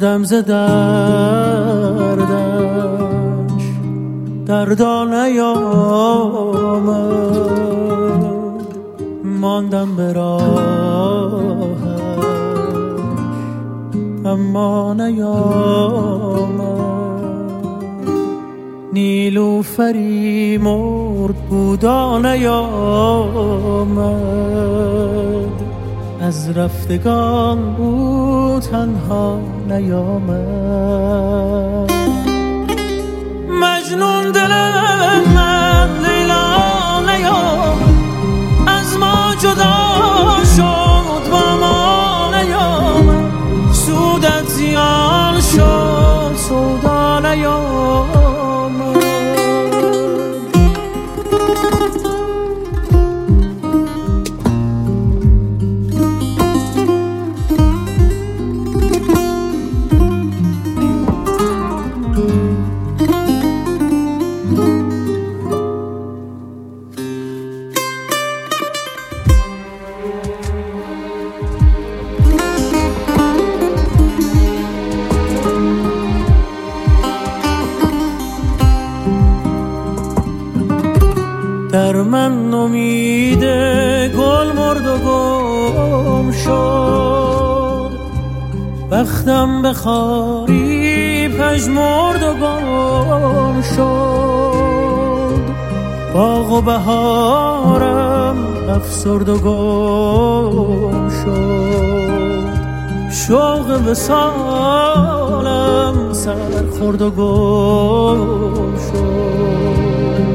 مردم ز دردش دردا نیامد، ماندم به راهش اما نیامد. نیلوفری مرد بودا نیامد، از رفتگان او تنها نیامد. مجنون دل من لیلا نیامد، از ما جدا شد با ما نیامد. سودت زیان شد سودا نیامد. در من امید گل مرد و گم شد، بختم به خاری پژمرد و گم شد. باغ و بهارم افسرد و گم شد، شوق وصالم سر خورد و گم شد.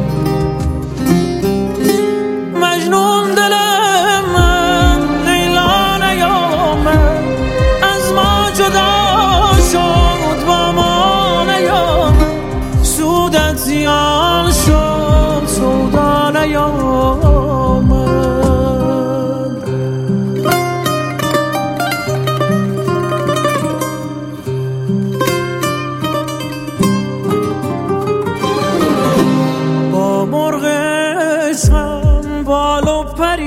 مجنون دل من لیلا نیامد، از ما جدا شد با ما نیامد. سودت زیان شد سودا نیامد. با مرغ عشقم بال و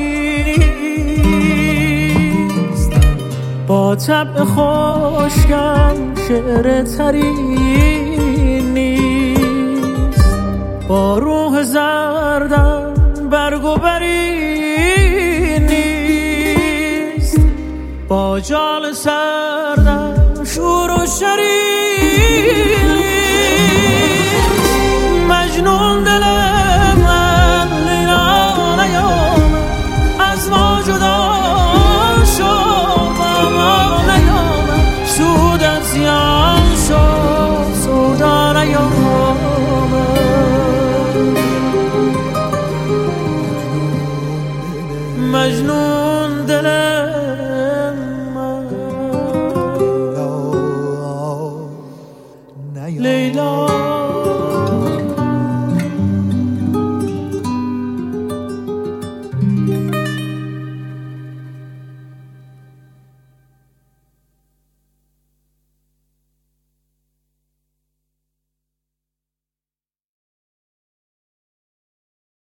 پریست، با طبع خشکم شعر تری نیست. با روح زردم برگ و بری نیست، با جال سردم شور و شری نیست. مجنون دل من لیلا نیامد، از ما جدا شد با ما نیامد. سودت زیان شد سودا نیامد. مجنون